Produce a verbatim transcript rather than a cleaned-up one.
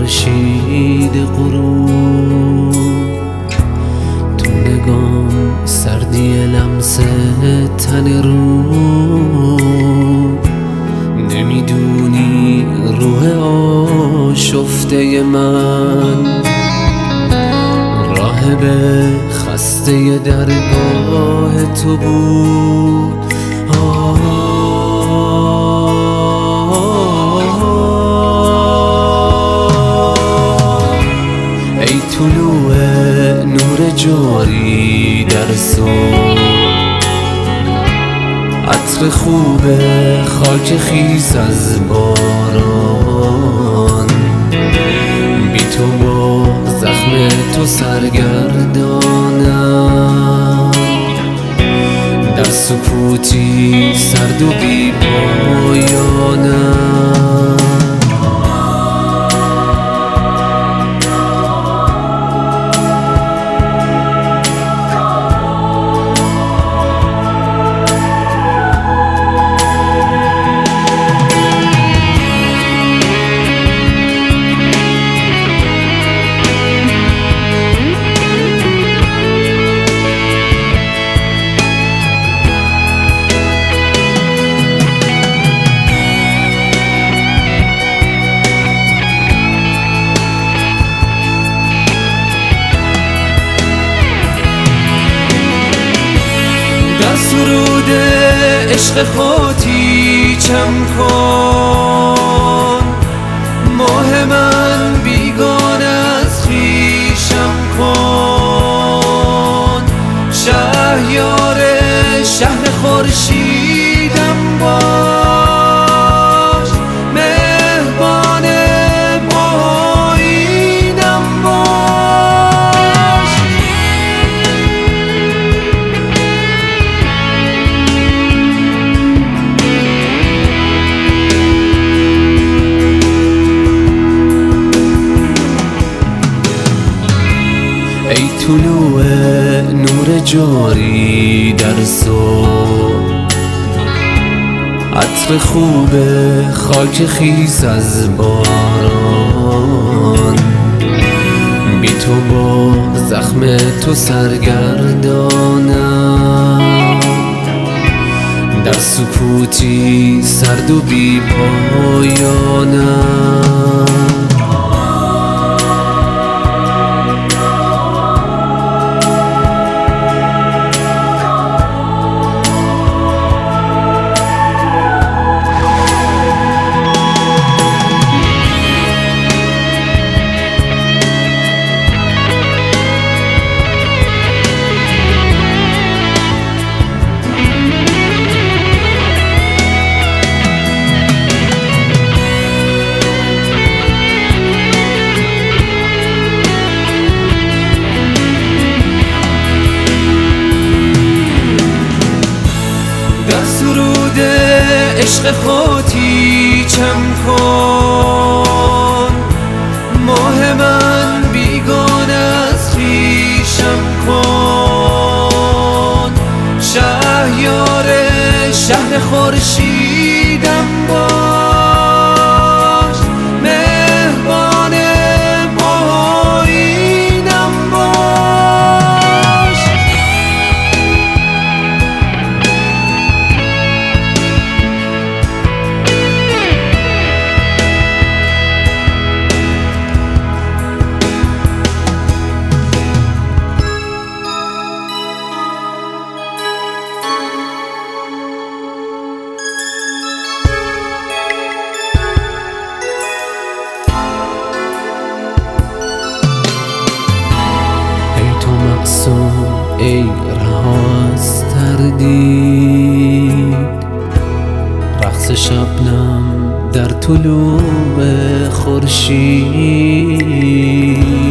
خورشید غروب، تو نگام سردی لمس تن رو، نمیدونی روح آشفته من راه به خسته درگاه تو بود. ای طلوع نور جاری در صبح، عطر خوب خاک خیس از باران، بی تو با زخم تو سرگردانم، در سکوتی سرد و بی پایانم. سرود عشق خودی چم کن، ماه من بیگانه از خویشم کن، شهریار شهر خورشیدم باش، مهربان پایینم باش. ای طلوع نور جاری در صبح، عطر خوب خاک خیس از باران، بی تو با زخم تو سرگردانم، در سکوتی سرد و بی پایانم. سرود عشق خودی چم کن، ماه من بیگانه از خویشم کن، شهریار شهر خورشیدم باش، مهربان پایینم باش. ای رها از تردید، رقص شبنم در طلوع خورشید،